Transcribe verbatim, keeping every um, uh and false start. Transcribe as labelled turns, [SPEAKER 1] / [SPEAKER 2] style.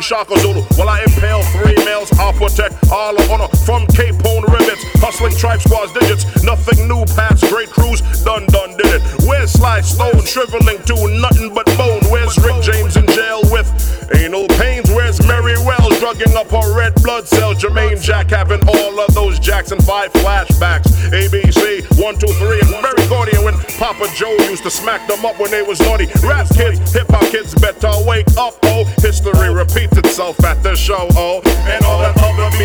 [SPEAKER 1] Shaka Zulu. While I impale three males, I'll protect all of honor from Cape Horn rivets. Hustling tribe squads digits, nothing new past great crews, done done did it. Where's Sly Stone shriveling to nothing but bone? Where's Rick James in jail with anal pains? Where's Mary Wells drugging up her red blood cells? Jermaine Jack having all of those Jackson five flashbacks. A B C, one, two, three, and very Gordian when Papa Joe used to smack them up when they was naughty. Rap kids, hip hop kids better wake up, oh. History repeats itself at the show, oh. And all that other